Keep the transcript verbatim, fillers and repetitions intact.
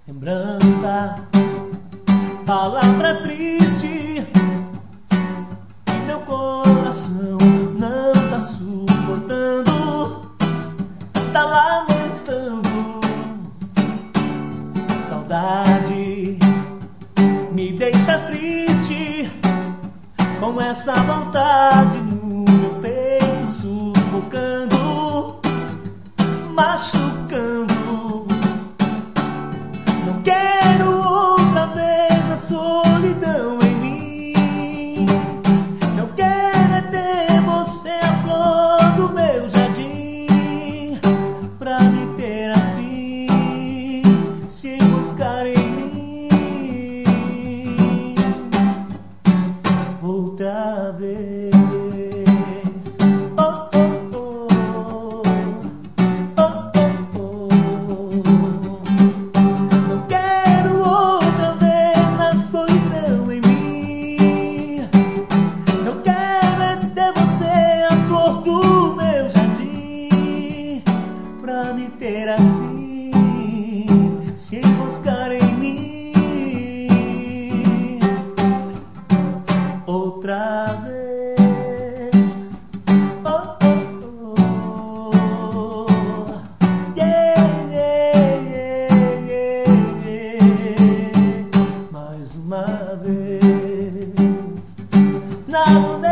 Lembrança, palavra triste, meu coração não tá suportando, tá lamentando. Saudade me deixa triste, com essa vontade no meu peito sufocando, machucando. Não quero outra vez a solidão em mim. Não quero é ter você a flor do meu jardim, pra me ter assim, se buscar em mim outra vez. Oh, oh, oh. Pra me ter assim, se buscar em mim outra vez. Oh, oh, oh. Yeah, yeah, yeah, yeah. Mais uma vez. Nada